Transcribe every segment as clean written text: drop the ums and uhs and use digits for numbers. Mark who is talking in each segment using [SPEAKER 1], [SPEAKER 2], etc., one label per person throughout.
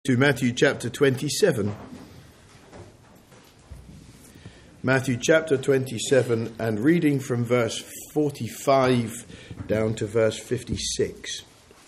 [SPEAKER 1] To Matthew chapter 27. Matthew chapter 27 and reading from verse 45 down to verse 56.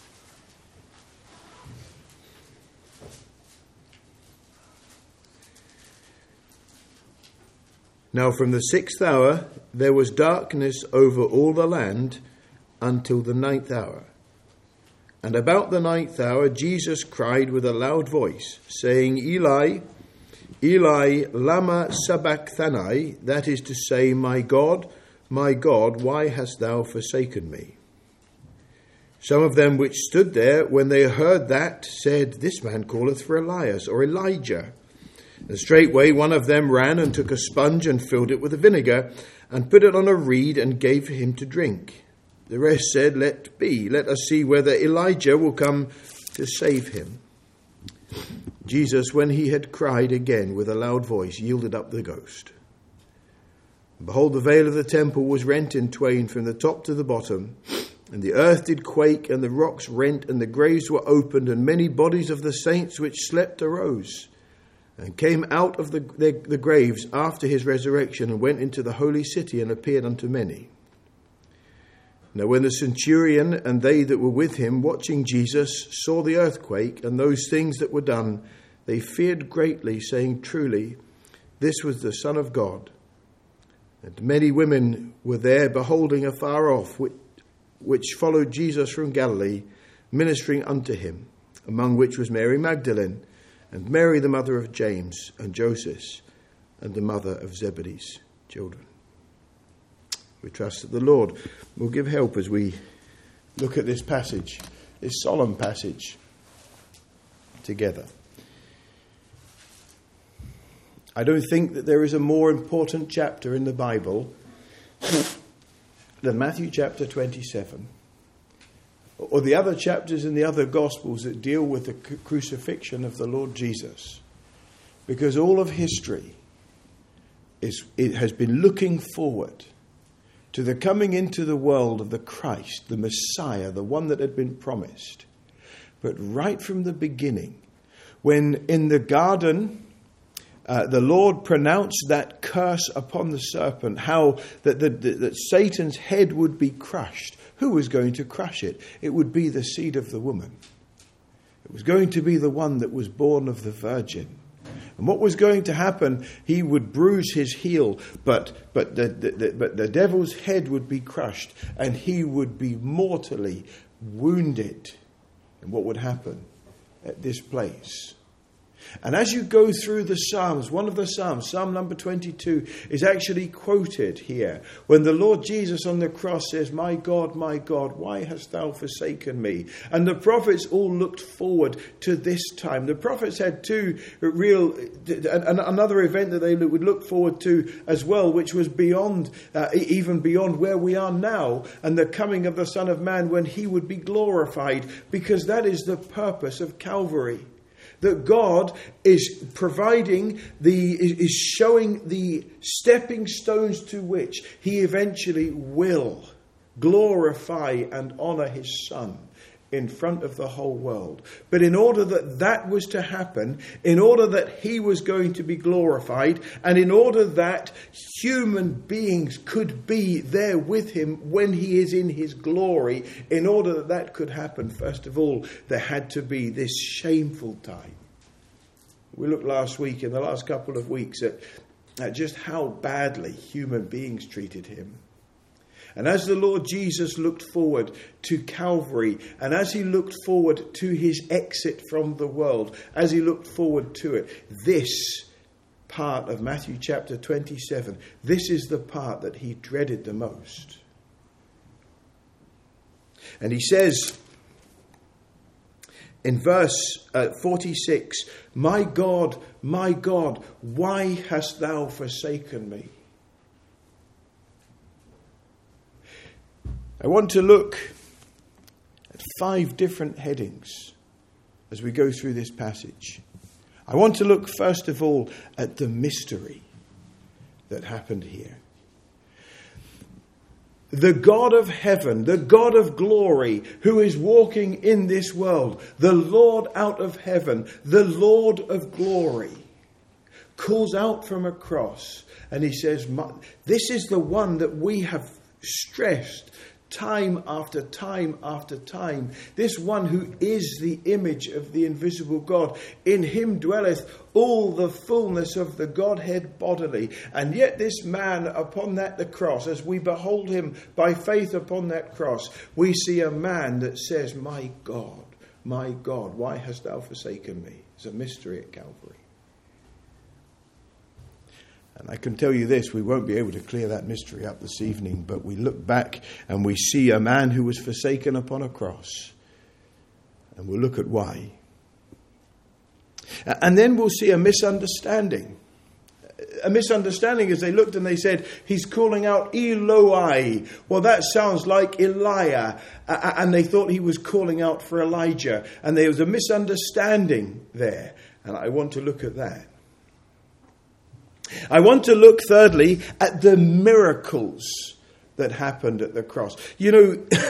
[SPEAKER 1] Now from the 6th hour there was darkness over all the land until the 9th hour. And about the 9th hour, Jesus cried with a loud voice, saying, Eli, Eli, lama sabachthani, that is to say, my God, why hast thou forsaken me? Some of them which stood there, when they heard that, said, This man calleth for Elias, or Elijah. And straightway one of them ran and took a sponge and filled it with vinegar, and put it on a reed, and gave him to drink. The rest said, Let be, let us see whether Elijah will come to save him. Jesus, when he had cried again with a loud voice, yielded up the ghost. And behold, the veil of the temple was rent in twain from the top to the bottom, and the earth did quake, and the rocks rent, and the graves were opened, and many bodies of the saints which slept arose, and came out of the graves after his resurrection, and went into the holy city, and appeared unto many. Now when the centurion and they that were with him, watching Jesus, saw the earthquake and those things that were done, they feared greatly, saying, Truly, this was the Son of God. And many women were there, beholding afar off, which followed Jesus from Galilee, ministering unto him, among which was Mary Magdalene, and Mary the mother of James and Joseph, and the mother of Zebedee's children. We trust that the Lord will give help as we look at this passage, this solemn passage, together. I don't think that there is a more important chapter in the Bible than Matthew chapter 27, or the other chapters in the other Gospels that deal with the crucifixion of the Lord Jesus, because all of history has been looking forward to the coming into the world of the Christ, the Messiah, the one that had been promised. But right from the beginning, when in the garden the Lord pronounced that curse upon the serpent, how that Satan's head would be crushed. Who was going to crush it? It would be the seed of the woman. It was going to be the one that was born of the virgin. And what was going to happen? He would bruise his heel, but the devil's head would be crushed, and he would be mortally wounded. And what would happen at this place? And as you go through the Psalms, one of the Psalms, Psalm number 22, is actually quoted here. When the Lord Jesus on the cross says, my God, why hast thou forsaken me? And the prophets all looked forward to this time. The prophets had another event that they would look forward to as well, which was beyond, even beyond where we are now, and the coming of the Son of Man when he would be glorified, because that is the purpose of Calvary. That God is is showing the stepping stones to which he eventually will glorify and honor his Son in front of the whole world. But in order that that was to happen, in order that he was going to be glorified, and in order that human beings could be there with him when he is in his glory, in order that that could happen, first of all, there had to be this shameful time. We looked last week, in the last couple of weeks, at just how badly human beings treated him. And as the Lord Jesus looked forward to Calvary, and as he looked forward to his exit from the world, as he looked forward to it, this part of Matthew chapter 27, this is the part that he dreaded the most. And he says in verse 46, my God, why hast thou forsaken me? I want to look at 5 different headings as we go through this passage. I want to look first of all at the mystery that happened here. the God of heaven, the God of glory, who is walking in this world, the Lord out of heaven, the Lord of glory, calls out from a cross and he says, this is the one that we have stressed time after time after time. This one who is the image of the invisible God. In him dwelleth all the fullness of the Godhead bodily. And yet this man upon the cross, as we behold him by faith upon that cross, we see a man that says, my God, why hast thou forsaken me? It's a mystery at Calvary. And I can tell you this, we won't be able to clear that mystery up this evening, but we look back and we see a man who was forsaken upon a cross. And we'll look at why. And then we'll see a misunderstanding. A misunderstanding as they looked and they said, he's calling out Eloi. Well, that sounds like Elijah. And they thought he was calling out for Elijah. And there was a misunderstanding there. And I want to look at that. I want to look, thirdly, at the miracles that happened at the cross. You know,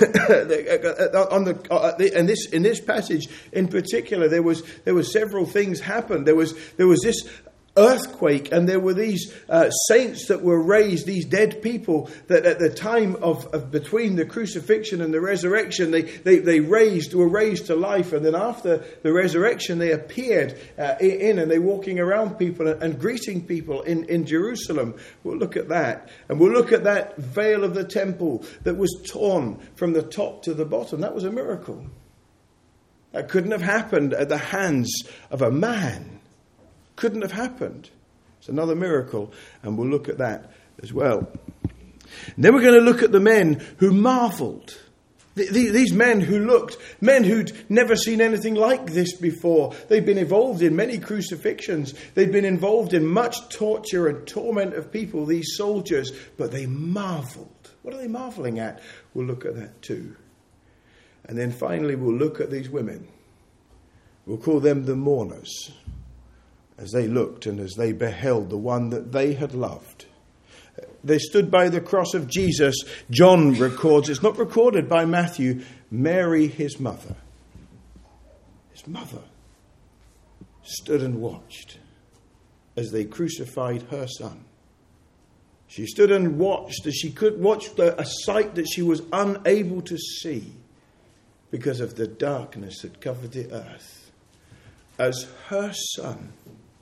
[SPEAKER 1] in this passage in particular, there was several things happened. There was this earthquake, and there were these saints that were raised, these dead people that at the time of between the crucifixion and the resurrection, they were raised to life, and then after the resurrection they appeared and they're walking around people and greeting people in Jerusalem. We'll look at that, and we'll look at that veil of the temple that was torn from the top to the bottom. That was a miracle. That couldn't have happened at the hands of a man. Couldn't have happened. It's another miracle, and we'll look at that as well. And then we're going to look at the men who marveled. These men who'd never seen anything like this before. They'd been involved in many crucifixions. They'd been involved in much torture and torment of people, these soldiers, but they marveled. What are they marveling at? We'll look at that too. And then finally we'll look at these women. We'll call them the mourners, as they looked and as they beheld the one that they had loved. They stood by the cross of Jesus. John records, it's not recorded by Matthew, Mary, his mother. His mother stood and watched as they crucified her son. She stood and watched as she could watch a sight that she was unable to see because of the darkness that covered the earth. As her son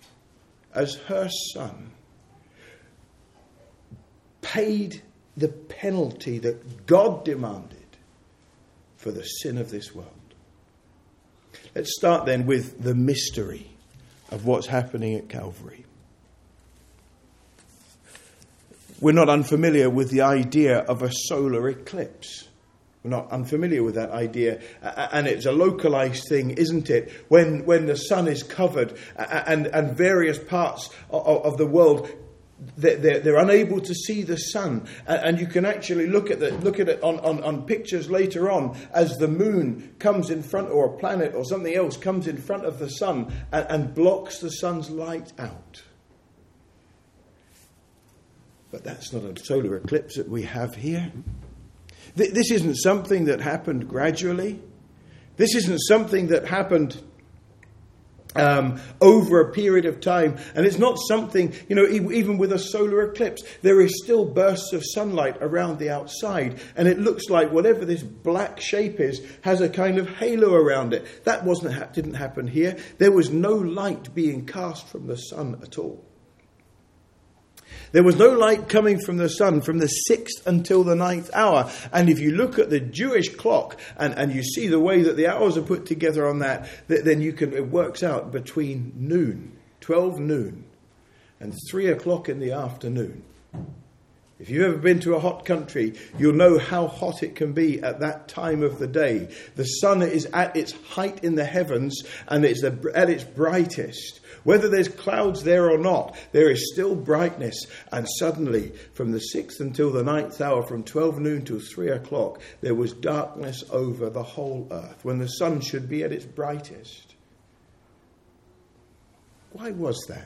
[SPEAKER 1] paid the penalty that God demanded for the sin of this world. Let's start then with the mystery of what's happening at Calvary. We're not unfamiliar with the idea of a solar eclipse. We're not unfamiliar with that idea, and it's a localized thing, isn't it? When the sun is covered and various parts of the world, they're unable to see the sun, and you can actually look at it on pictures later on as the moon comes in front, or a planet or something else comes in front of the sun and blocks the sun's light out. But that's not a solar eclipse that we have here. This isn't something that happened gradually. This isn't something that happened over a period of time. And it's not something, even with a solar eclipse, there is still bursts of sunlight around the outside. And it looks like whatever this black shape is has a kind of halo around it. That didn't happen here. There was no light being cast from the sun at all. There was no light coming from the sun from the 6th until the 9th hour. And if you look at the Jewish clock and you see the way that the hours are put together on that, then it works out between noon, 12 noon, and 3 o'clock in the afternoon. If you've ever been to a hot country, you'll know how hot it can be at that time of the day. The sun is at its height in the heavens, and it's at its brightest. Whether there's clouds there or not, there is still brightness. And suddenly, from the 6th until the 9th hour, from 12 noon till 3 o'clock, there was darkness over the whole earth, when the sun should be at its brightest. Why was that?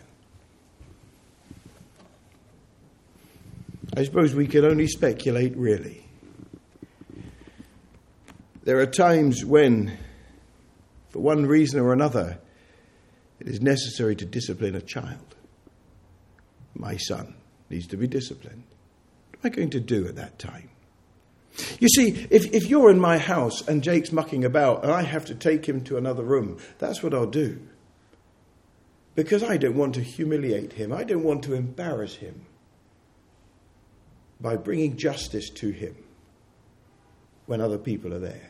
[SPEAKER 1] I suppose we can only speculate, really. There are times when, for one reason or another, it is necessary to discipline a child. My son needs to be disciplined. What am I going to do at that time? You see, if you're in my house and Jake's mucking about and I have to take him to another room, that's what I'll do. Because I don't want to humiliate him. I don't want to embarrass him by bringing justice to him when other people are there.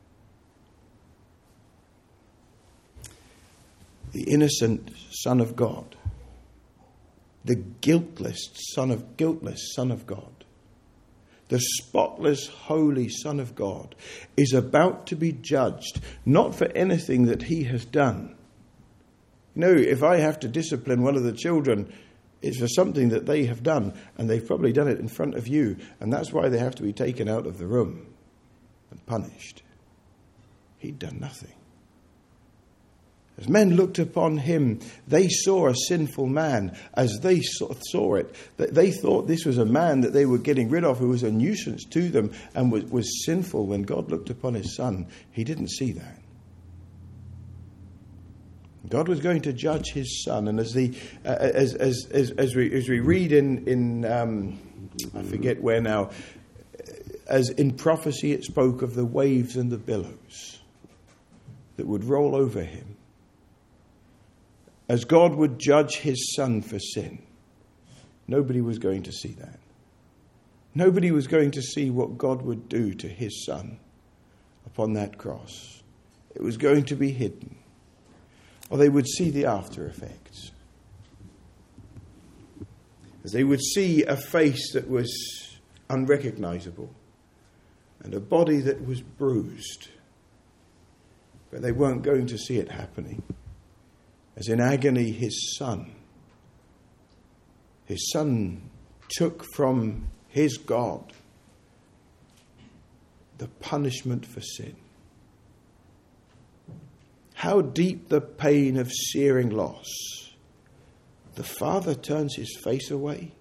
[SPEAKER 1] The innocent Son of God, the guiltless Son of God, the spotless, holy Son of God is about to be judged, not for anything that he has done. You know, if I have to discipline one of the children, it's for something that they have done, and they've probably done it in front of you, and that's why they have to be taken out of the room and punished. He'd done nothing. As men looked upon him, they saw a sinful man as they saw it. They thought this was a man that they were getting rid of who was a nuisance to them and was sinful. When God looked upon his son, he didn't see that. God was going to judge his son, and as we read in I forget where now, as in prophecy it spoke of the waves and the billows that would roll over him. As God would judge his son for sin, nobody was going to see that. Nobody was going to see what God would do to his son upon that cross. It was going to be hidden. Or they would see the after effects. As they would see a face that was unrecognizable and a body that was bruised. But they weren't going to see it happening. As in agony, his son took from his God the punishment for sin. How deep the pain of searing loss. The Father turns his face away.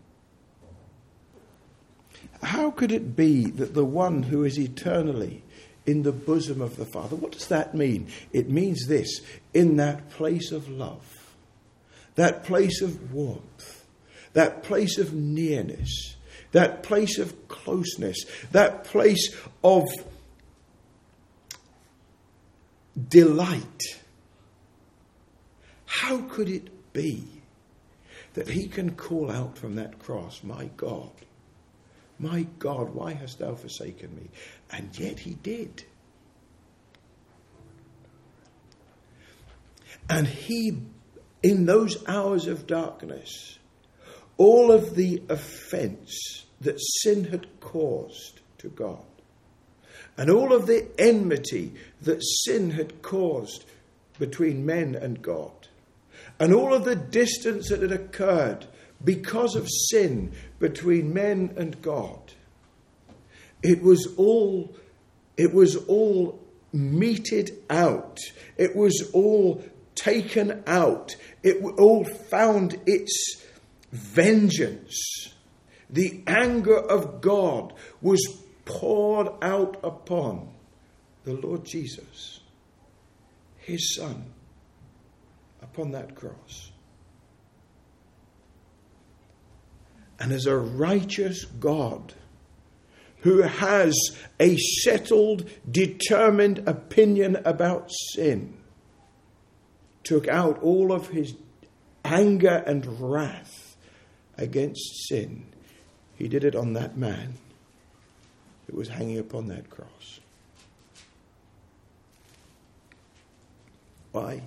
[SPEAKER 1] How could it be that the one who is eternally in the bosom of the Father, what does that mean? It means this: in that place of love, that place of warmth, that place of nearness, that place of closeness, that place of delight. How could it be that he can call out from that cross, my God, why hast thou forsaken me? And yet he did. And he, in those hours of darkness, all of the offense that sin had caused to God, and all of the enmity that sin had caused between men and God, and all of the distance that had occurred because of sin between men and God, it was all meted out. It was all taken out. It all found its vengeance. The anger of God was poured out upon the Lord Jesus, his Son, upon that cross. And as a righteous God who has a settled, determined opinion about sin, took out all of his anger and wrath against sin, he did it on that man who was hanging upon that cross. Why?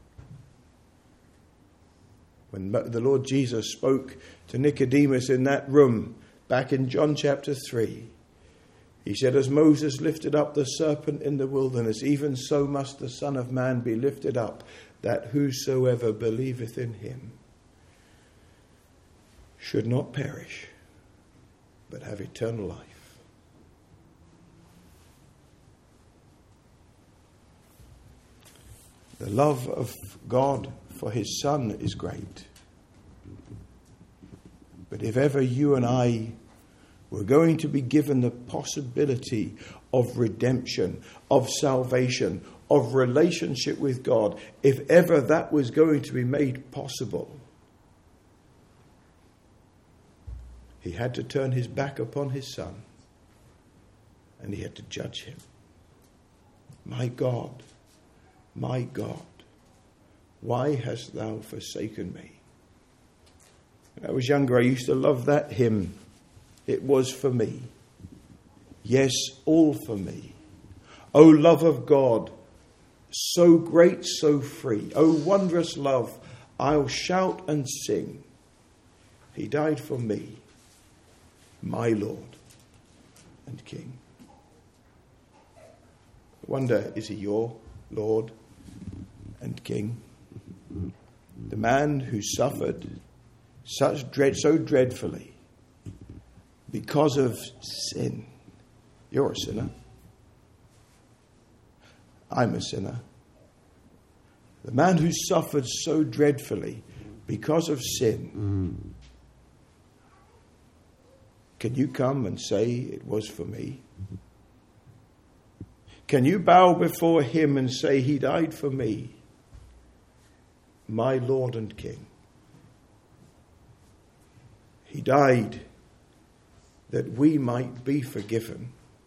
[SPEAKER 1] When the Lord Jesus spoke to Nicodemus in that room back in John chapter 3, he said, as Moses lifted up the serpent in the wilderness, even so must the Son of Man be lifted up, that whosoever believeth in him should not perish, but have eternal life. The love of God for his Son is great. But if ever you and I were going to be given the possibility of redemption, of salvation, of relationship with God, if ever that was going to be made possible, he had to turn his back upon his Son, and he had to judge him. My God, why hast thou forsaken me? When I was younger, I used to love that hymn. It was for me. Yes, all for me. O love of God, so great, so free. O wondrous love, I'll shout and sing. He died for me, my Lord and King. I wonder, is he your Lord and King? The man who suffered so dreadfully because of sin. You're a sinner. I'm a sinner. The man who suffered so dreadfully because of sin. Can you come and say it was for me? Can you bow before him and say he died for me, my Lord and King? He died that we might be forgiven.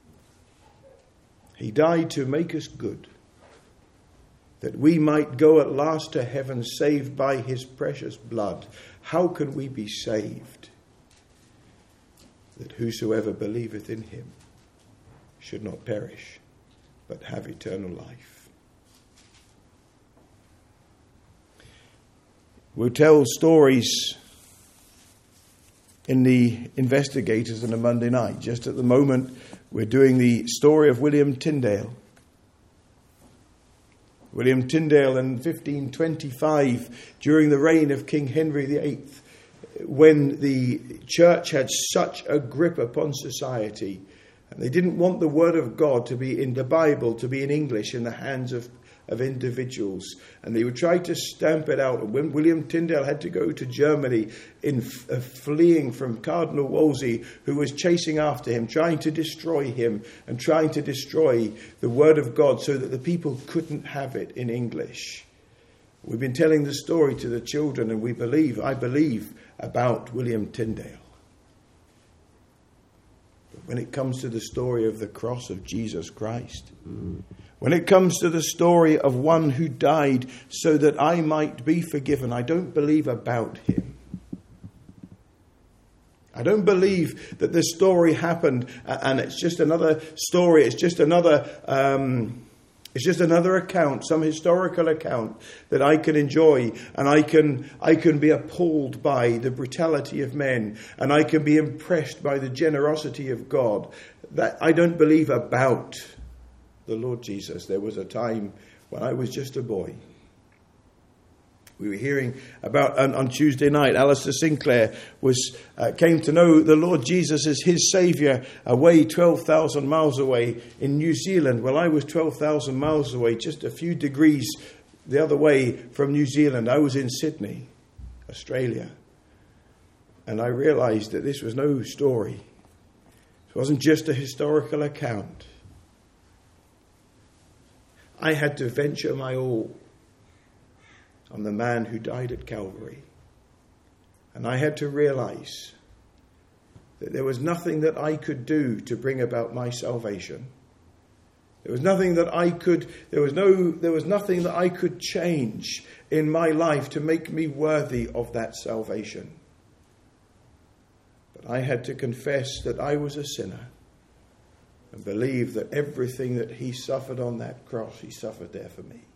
[SPEAKER 1] He died to make us good, that we might go at last to heaven saved by his precious blood. How can we be saved? That whosoever believeth in him should not perish, but have eternal life. We'll tell stories in the Investigators on a Monday night. Just at the moment, we're doing the story of William Tyndale. William Tyndale in 1525, during the reign of King Henry VIII, when the church had such a grip upon society, and they didn't want the word of God to be in the Bible, to be in English in the hands of individuals. And they would try to stamp it out. And when William Tyndale had to go to Germany in fleeing from Cardinal Wolsey, who was chasing after him, trying to destroy him and trying to destroy the word of God so that the people couldn't have it in English. We've been telling the story to the children, and I believe, about William Tyndale. When it comes to the story of the cross of Jesus Christ, when it comes to the story of one who died so that I might be forgiven, I don't believe about him. I don't believe that this story happened and it's just another story. It's just another account, some historical account that I can enjoy, and I can be appalled by the brutality of men, and I can be impressed by the generosity of God. That I don't believe about the Lord Jesus. There was a time when I was just a boy. We were hearing about on Tuesday night, Alistair Sinclair came to know the Lord Jesus as his Saviour away 12,000 miles away in New Zealand. Well, I was 12,000 miles away, just a few degrees the other way from New Zealand. I was in Sydney, Australia. And I realised that this was no story. It wasn't just a historical account. I had to venture my all on the man who died at Calvary. And I had to realise that there was nothing that I could do to bring about my salvation. There was nothing that I could change in my life to make me worthy of that salvation. But I had to confess that I was a sinner and believe that everything that he suffered on that cross, he suffered there for me.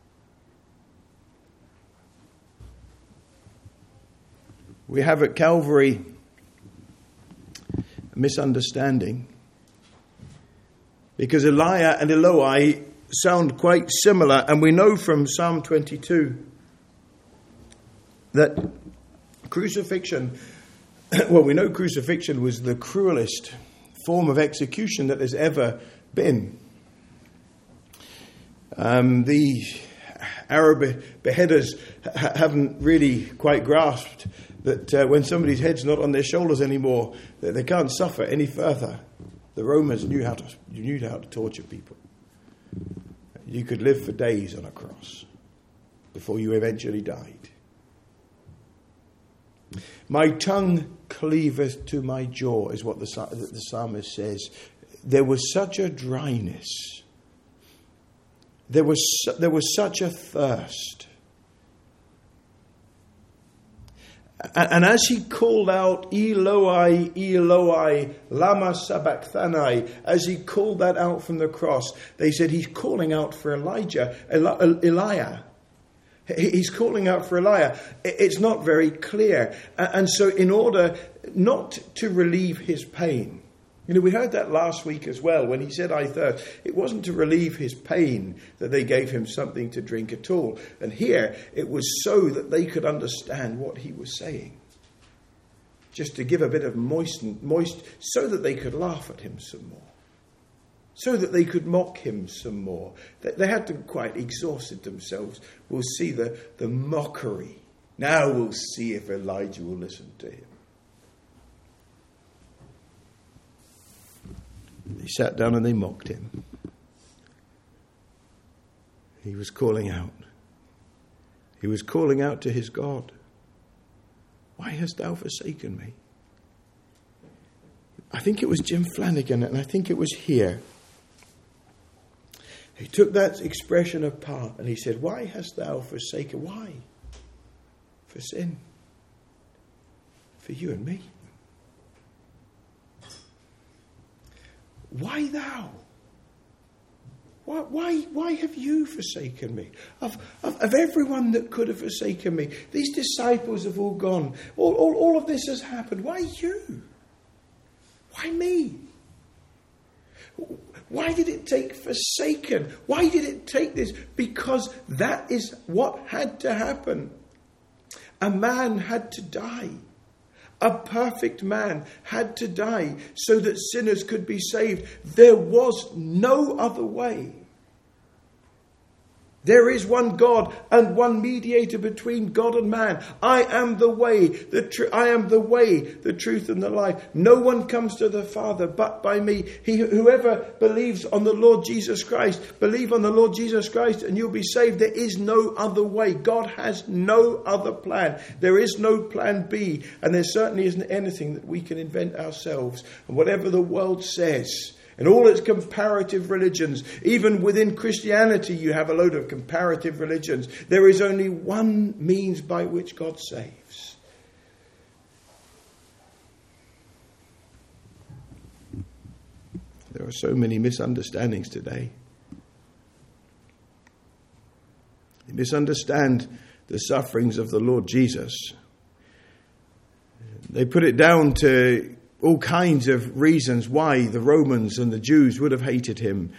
[SPEAKER 1] We have at Calvary a misunderstanding, because Elijah and Eloi sound quite similar, and we know from Psalm 22 that crucifixion was the cruelest form of execution that has ever been. The Arab beheaders haven't really quite grasped that when somebody's head's not on their shoulders anymore, that they can't suffer any further. The Romans knew how to torture people. You could live for days on a cross before you eventually died. My tongue cleaveth to my jaw, is what the psalmist says. There was such a dryness. There was such a thirst. And as he called out, Eloi, Eloi, lama sabachthani, as he called that out from the cross, they said he's calling out for Elijah. He's calling out for Elijah. It's not very clear. And so in order not to relieve his pain, we heard that last week as well when he said, I thirst. It wasn't to relieve his pain that they gave him something to drink at all. And here it was so that they could understand what he was saying. Just to give a bit of moist, so that they could laugh at him some more. So that they could mock him some more. They hadn't quite exhausted themselves. We'll see the mockery. Now we'll see if Elijah will listen to him. They sat down and they mocked him. He was calling out. He was calling out to his God. Why hast thou forsaken me? I think it was Jim Flanagan, and I think it was here. He took that expression apart and he said, why hast thou forsaken? Why? For sin. For you and me. Why thou? Why have you forsaken me? Of everyone that could have forsaken me, these disciples have all gone. All of this has happened. Why you? Why me? Why did it take forsaken? Why did it take this? Because that is what had to happen. A man had to die. A perfect man had to die so that sinners could be saved. There was no other way. There is one God and one mediator between God and man. I am the way, the truth, and the life. No one comes to the Father but by me. Whoever believes on the Lord Jesus Christ, believe on the Lord Jesus Christ and you'll be saved. There is no other way. God has no other plan. There is no plan B, and there certainly isn't anything that we can invent ourselves. And whatever the world says, and all its comparative religions, even within Christianity you have a load of comparative religions. There is only one means by which God saves. There are so many misunderstandings today. They misunderstand the sufferings of the Lord Jesus. They put it down to all kinds of reasons why the Romans and the Jews would have hated him.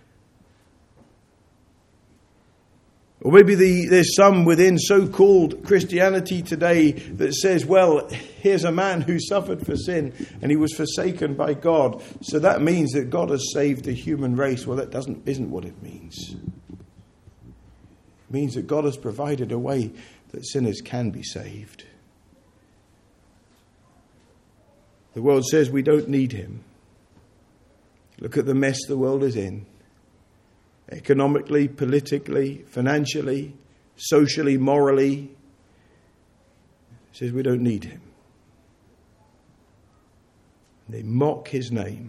[SPEAKER 1] Or maybe there's some within so-called Christianity today that says, well, here's a man who suffered for sin and he was forsaken by God. So that means that God has saved the human race. Well, that isn't what it means. It means that God has provided a way that sinners can be saved. The world says we don't need him. Look at the mess the world is in. Economically, politically, financially, socially, morally. It says we don't need him. They mock his name.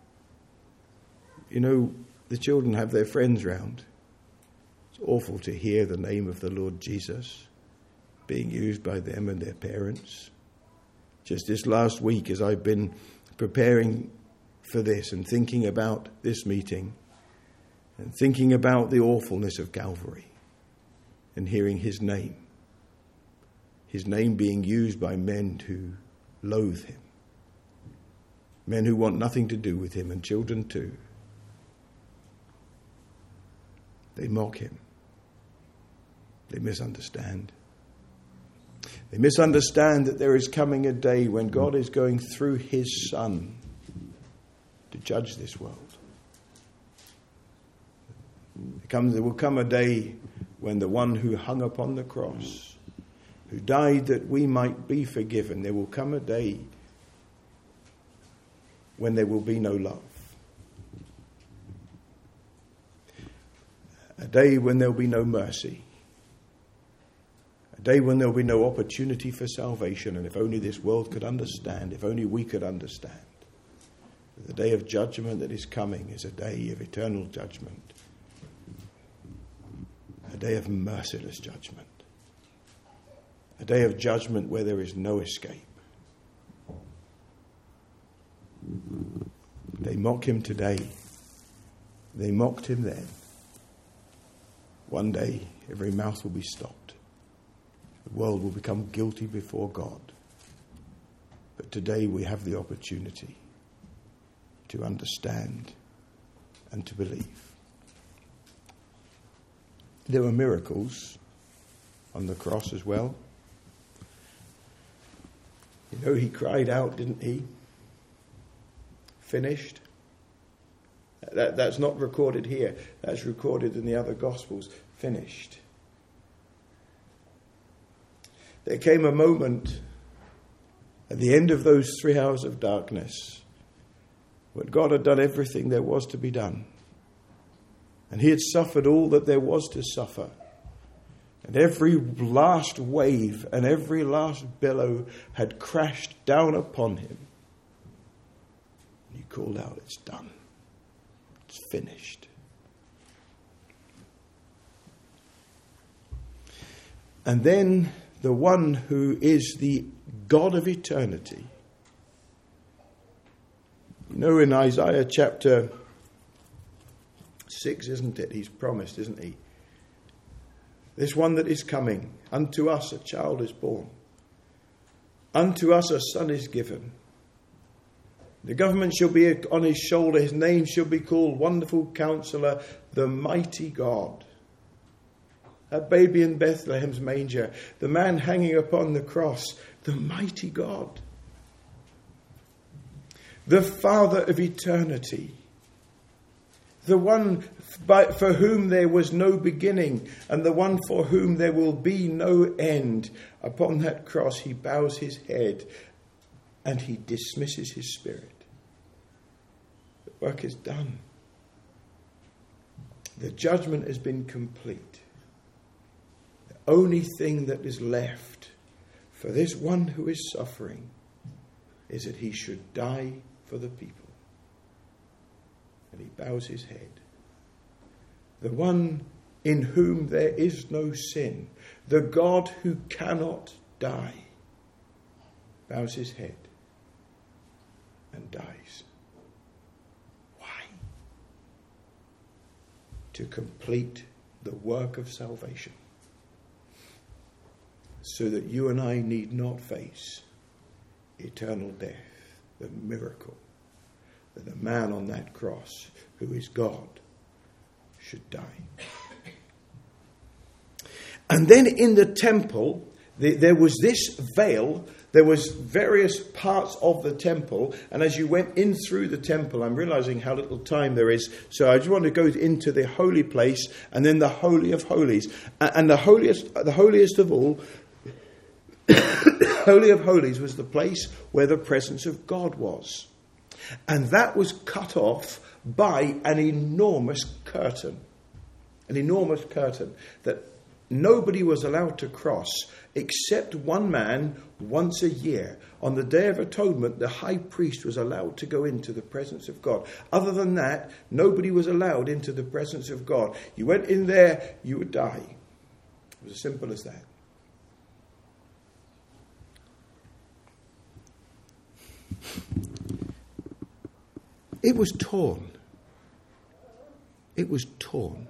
[SPEAKER 1] The children have their friends round. It's awful to hear the name of the Lord Jesus being used by them and their parents. Just this last week, as I've been preparing for this and thinking about this meeting and thinking about the awfulness of Calvary and hearing his name being used by men who loathe him, men who want nothing to do with him, and children too. They mock him. They misunderstand. They misunderstand that there is coming a day when God is going through his Son to judge this world. There will come a day when the one who hung upon the cross, who died that we might be forgiven, there will come a day when there will be no love. day when there'll be no mercy. A day when there'll be no opportunity for salvation. And if only this world could understand, if only we could understand, the day of judgment that is coming is a day of eternal judgment. A day of merciless judgment. A day of judgment where there is no escape. They mock him today. They mocked him then. One day, every mouth will be stopped. The world will become guilty before God. But today we have the opportunity to understand and to believe. There were miracles on the cross as well. You know, he cried out, didn't he? Finished. That's not recorded here. That's recorded in the other Gospels. Finished. There came a moment at the end of those 3 hours of darkness when God had done everything there was to be done. And he had suffered all that there was to suffer. And every last wave and every last billow had crashed down upon him. And he called out, "It's done. It's finished." And then the one who is the God of eternity. You know, in Isaiah chapter 6, isn't it? He's promised, isn't he? This one that is coming. Unto us a child is born. Unto us a son is given. The government shall be on his shoulder. His name shall be called Wonderful Counselor, the Mighty God. A baby in Bethlehem's manger. The man hanging upon the cross. The Mighty God. The Father of eternity. The one for whom there was no beginning, and the one for whom there will be no end. Upon that cross he bows his head and he dismisses his spirit. The work is done. The judgment has been complete. The only thing that is left for this one who is suffering is that he should die for the people. And he bows his head. The one in whom there is no sin, the God who cannot die, bows his head and dies. Why? To complete the work of salvation, so that you and I need not face eternal death, the miracle that the man on that cross, who is God, should die. And then in the temple, there was this veil. There was various parts of the temple. And as you went in through the temple, I'm realizing how little time there is. So I just want to go into the holy place and then the Holy of Holies. And the holiest of all, Holy of Holies was the place where the presence of God was. And that was cut off by an enormous curtain. An enormous curtain that nobody was allowed to cross except one man once a year. On the Day of Atonement, the high priest was allowed to go into the presence of God. Other than that, nobody was allowed into the presence of God. You went in there, you would die. It was as simple as that. It was torn. It was torn.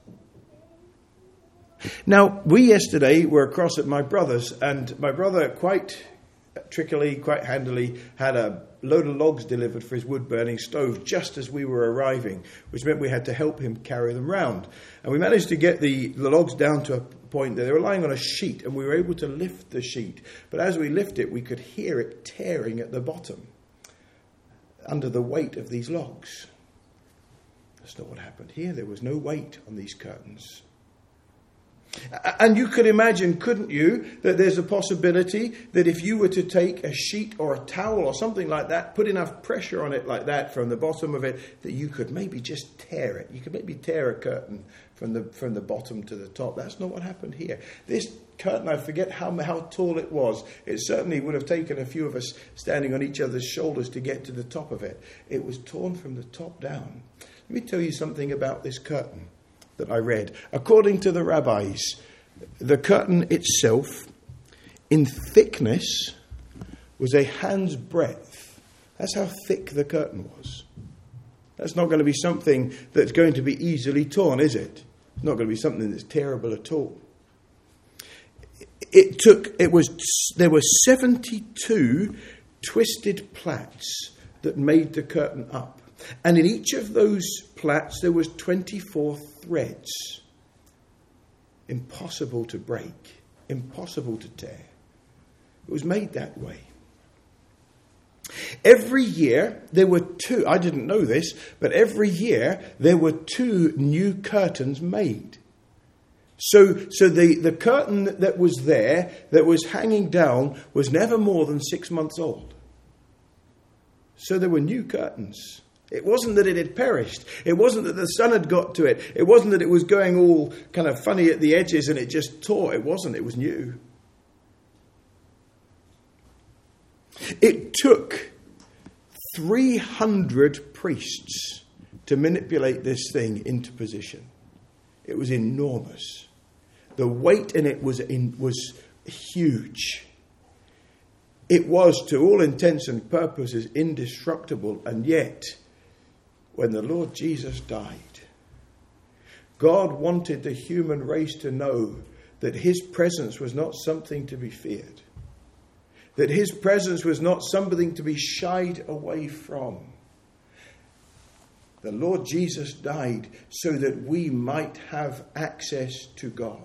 [SPEAKER 1] Now, we yesterday were across at my brother's, and my brother quite trickily, quite handily, had a load of logs delivered for his wood-burning stove just as we were arriving, which meant we had to help him carry them round. And we managed to get the logs down to a point that they were lying on a sheet, and we were able to lift the sheet. But as we lifted it, we could hear it tearing at the bottom under the weight of these logs. That's not what happened here. There was no weight on these curtains. And you could imagine, couldn't you, that there's a possibility that if you were to take a sheet or a towel or something like that, put enough pressure on it like that from the bottom of it, that you could maybe just tear it. You could maybe tear a curtain from the bottom to the top. That's not what happened here. This curtain, I forget how tall it was. It certainly would have taken a few of us standing on each other's shoulders to get to the top of it. It was torn from the top down. Let me tell you something about this curtain that I read. According to the rabbis, the curtain itself, in thickness, was a hand's breadth. That's how thick the curtain was. That's not going to be something that's going to be easily torn, is it? It's not going to be something that's tearable at all. There were 72 twisted plaits that made the curtain up. And in each of those plaits there was 24 threads. Impossible to break, impossible to tear. It was made that way. Every year there were two, I didn't know this, but every year there were 2 new curtains made. So the curtain that was there, that was hanging down, was never more than 6 months old. So there were new curtains. It wasn't that it had perished. It wasn't that the sun had got to it. It wasn't that it was going all kind of funny at the edges and it just tore. It wasn't. It was new. It took 300 priests to manipulate this thing into position. It was enormous. The weight in it was huge. It was, to all intents and purposes, indestructible, and yet, when the Lord Jesus died, God wanted the human race to know that his presence was not something to be feared, that his presence was not something to be shied away from. The Lord Jesus died so that we might have access to God.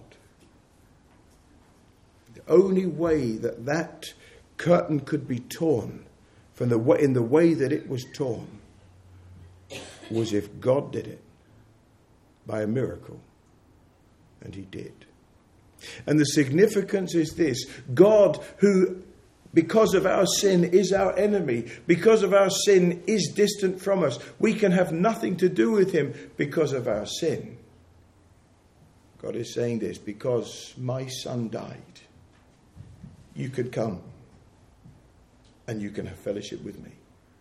[SPEAKER 1] The only way that curtain could be torn in the way that it was torn was if God did it by a miracle. And he did. And the significance is this: God, who because of our sin is our enemy, because of our sin is distant from us, we can have nothing to do with him because of our sin. God is saying this: because my son died, you could come and you can have fellowship with me.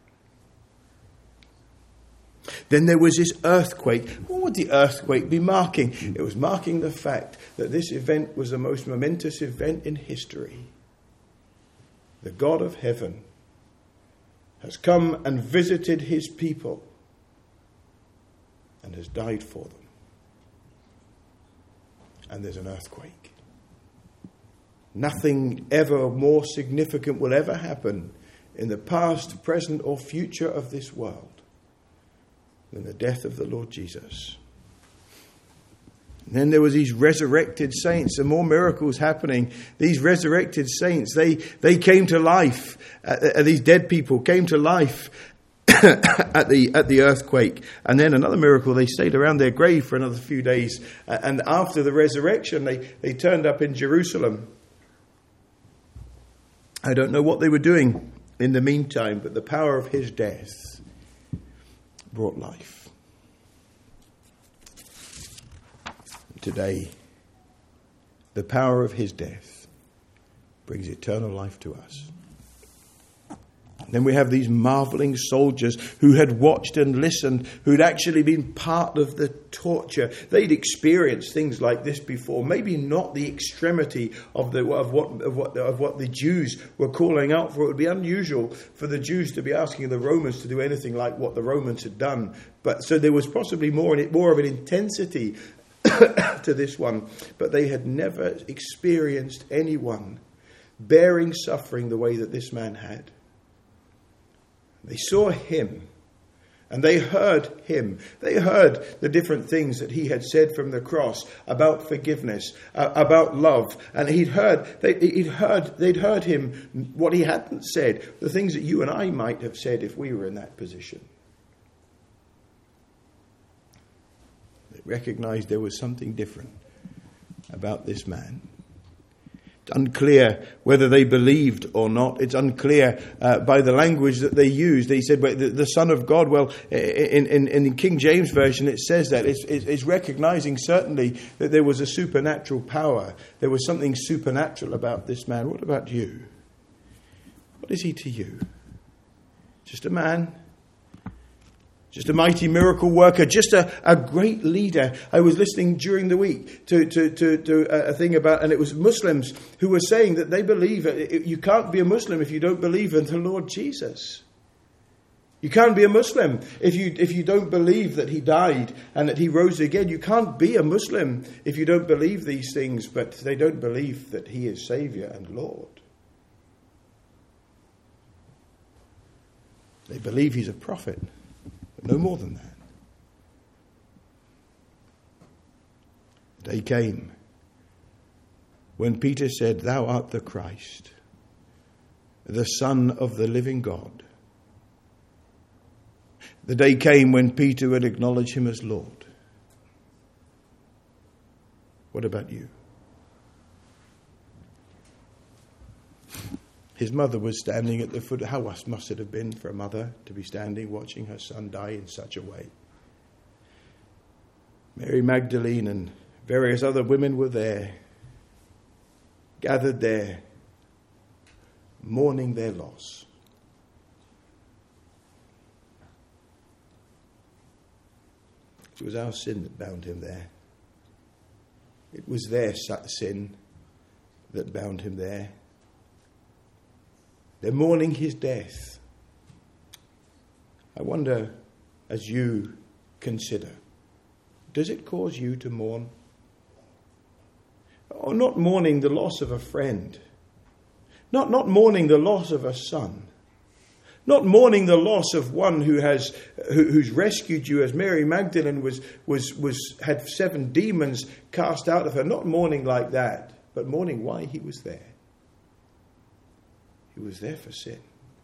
[SPEAKER 1] Then there was this earthquake. What would the earthquake be marking? It was marking the fact that this event was the most momentous event in history. The God of heaven has come and visited his people and has died for them. And there's an earthquake. Nothing ever more significant will ever happen in the past, present, or future of this world than the death of the Lord Jesus. And then there was these resurrected saints, and more miracles happening. These resurrected saints, they came to life. These dead people came to life at the earthquake. And then another miracle, they stayed around their grave for another few days. And after the resurrection, they turned up in Jerusalem. I don't know what they were doing in the meantime, but the power of his death brought life. Today, the power of his death brings eternal life to us. Then we have these marveling soldiers who had watched and listened, who'd actually been part of the torture. They'd experienced things like this before, maybe not the extremity of what the Jews were calling out for. It would be unusual for the Jews to be asking the Romans to do anything like what the Romans had done. But so there was possibly more of an intensity to this one, but they had never experienced anyone bearing suffering the way that this man had. They saw him, and they heard him. They heard the different things that he had said from the cross about forgiveness, about love, and they'd heard him what he hadn't said, the things that you and I might have said if we were in that position. They recognized there was something different about this man. It's unclear whether they believed or not. It's unclear by the language that they used. They said, well, the Son of God. Well, in the King James Version, it says that. It's recognizing certainly that there was a supernatural power. There was something supernatural about this man. What about you? What is he to you? Just a man? Just a mighty miracle worker, just a great leader. I was listening during the week to a thing about, and it was Muslims who were saying that they believe you can't be a Muslim if you don't believe in the Lord Jesus. You can't be a Muslim if you don't believe that he died and that he rose again. You can't be a Muslim if you don't believe these things, but they don't believe that he is Saviour and Lord. They believe he's a prophet. No more than that. The day came when Peter said, "Thou art the Christ, the Son of the living God." The day came when Peter would acknowledge him as Lord. What about you? His mother was standing at the foot. How must it have been for a mother to be standing watching her son die in such a way? Mary Magdalene and various other women were there, gathered there, mourning their loss. It was our sin that bound him there. It was their sin that bound him there. They're mourning his death. I wonder, as you consider, does it cause you to mourn? Or not mourning the loss of a friend, not mourning the loss of a son, not mourning the loss of one who's rescued you, as Mary Magdalene had 7 demons cast out of her. Not mourning like that, but mourning why he was there. He was there for sin.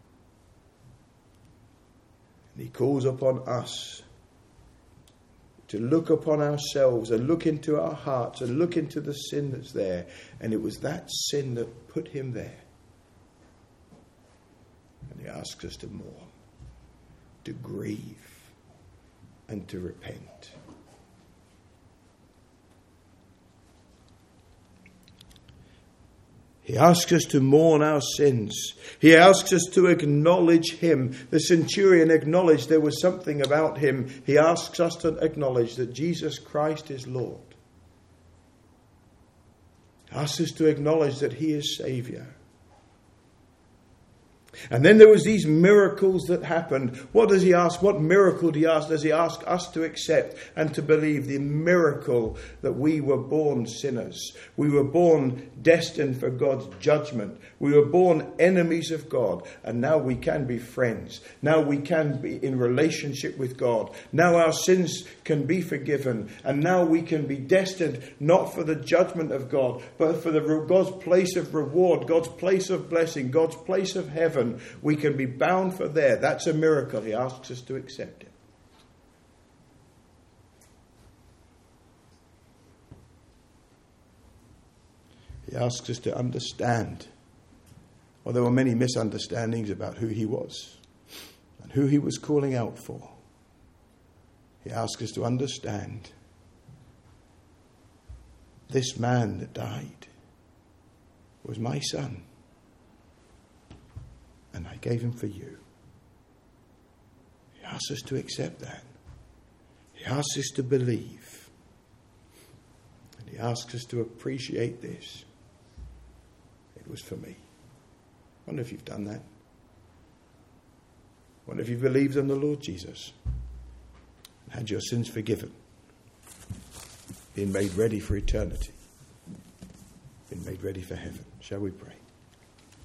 [SPEAKER 1] And he calls upon us to look upon ourselves and look into our hearts and look into the sin that's there. And it was that sin that put him there. And he asks us to mourn, to grieve, and to repent. He asks us to mourn our sins. He asks us to acknowledge him. The centurion acknowledged there was something about him. He asks us to acknowledge that Jesus Christ is Lord. He asks us to acknowledge that he is Saviour. And then there was these miracles that happened. What does he ask? What miracle does he ask us to accept and to believe? The miracle that we were born sinners. We were born destined for God's judgment. We were born enemies of God. And now we can be friends. Now we can be in relationship with God. Now our sins can be forgiven. And now we can be destined not for the judgment of God, but for God's place of reward, God's place of blessing, God's place of heaven. We can be bound for there. That's a miracle. He asks us to accept it. He asks us to understand. Well, there were many misunderstandings about who he was and who he was calling out for. He asks us to understand this man that died was my son. And I gave him for you. He asks us to accept that. He asks us to believe. And he asks us to appreciate this. It was for me. I wonder if you've done that. I wonder if you've believed in the Lord Jesus. And had your sins forgiven. Been made ready for eternity. Been made ready for heaven. Shall we pray?